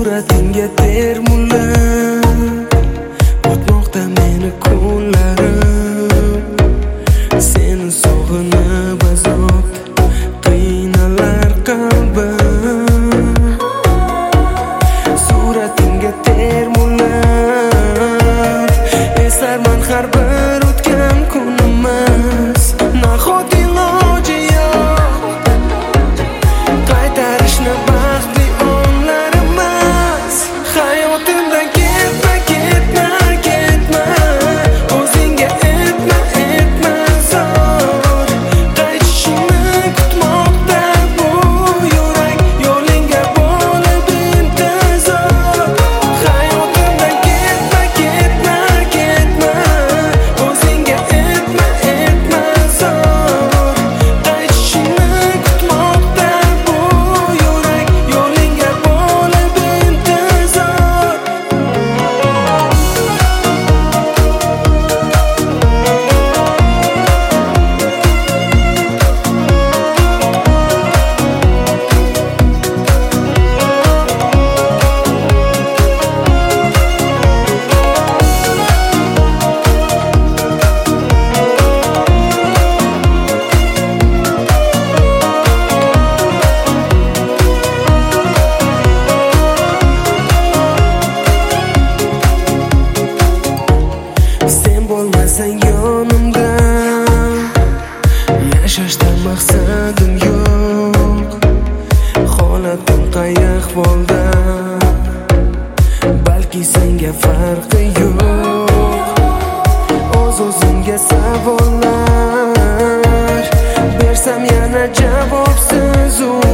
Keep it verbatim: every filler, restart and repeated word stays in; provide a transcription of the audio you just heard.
Suratingga termulib o'tmoqda meni kunlarim. Seni sog'inib azob qiynalar qalbim. Suratingga termulib eslarman har bir o'tgan kunimiz. Nahot iloji yo'q qaytarishni baxtli onlarimiz. Hayotimdan ketma, ketma, ketma, o'zingga etma, etma zor. Qaytishingni kutmoqda bu yurak, yo'lingga bo'lib intizor. Hayotimdan ketma, ketma, ketma, o'zingga etma, etma zor. Qaytishingni kutmoqda bu yurak, yo'lingga bo'lib intizor. Sen bo'lmasang yonimda yashashdan maqsadim yo'q. Holatim qay ahvolda, balki senga farqi yo'q. O'z-o'zimga savollar bersam yana javobsiz u